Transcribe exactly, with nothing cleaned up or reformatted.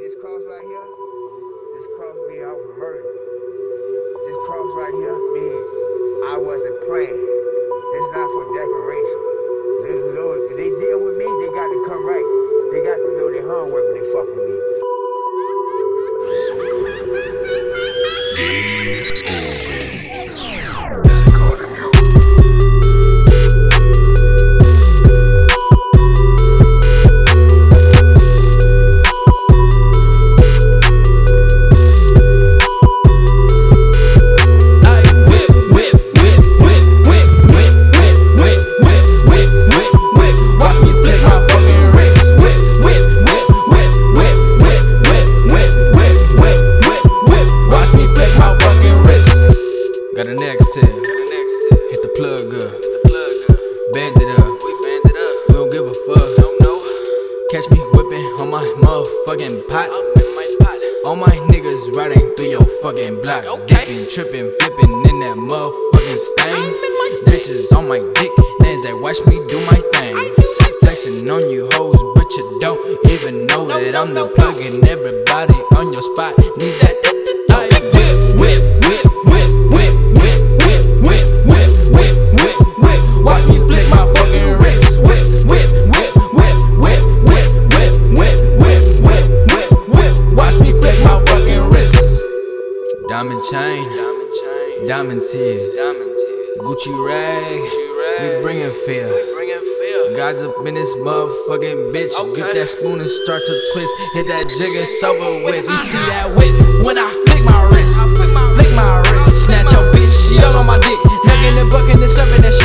this cross right here? This cross me off of murder. This cross right here means I wasn't playing. It's not for decoration. They, know, if they deal with me, they got to come right. They got to know their homework when they fuck with me. Got an X-Tail, hit the plug up, band it up, we don't give a fuck. Catch me whipping on my motherfucking pot. All my niggas riding through your fucking block. Dipping, tripping, flipping in that motherfucking stain. Bitches on my dick, niggas that watch me do my thing. Flexing on you hoes, but you don't even know that I'm the plug. And everybody on your spot needs that. Whip, whip, whip, whip, whip, whip, whip, whip, whip, whip, whip. Watch me flick my fucking wrist. Whip, whip, whip, whip, whip, whip, whip, whip, whip, whip, whip, whip. Watch me flick my fucking wrist. Diamond chain, diamond tears, Gucci rag, we bringin' fear. God's up in this motherfucking bitch. Get that spoon and start to twist. Hit that jig, it's over with. You see that whip when I flick my wrist. Flick my wrist. Snatch your bitch, she all on my dick. Hugging and bucking and serving that shit.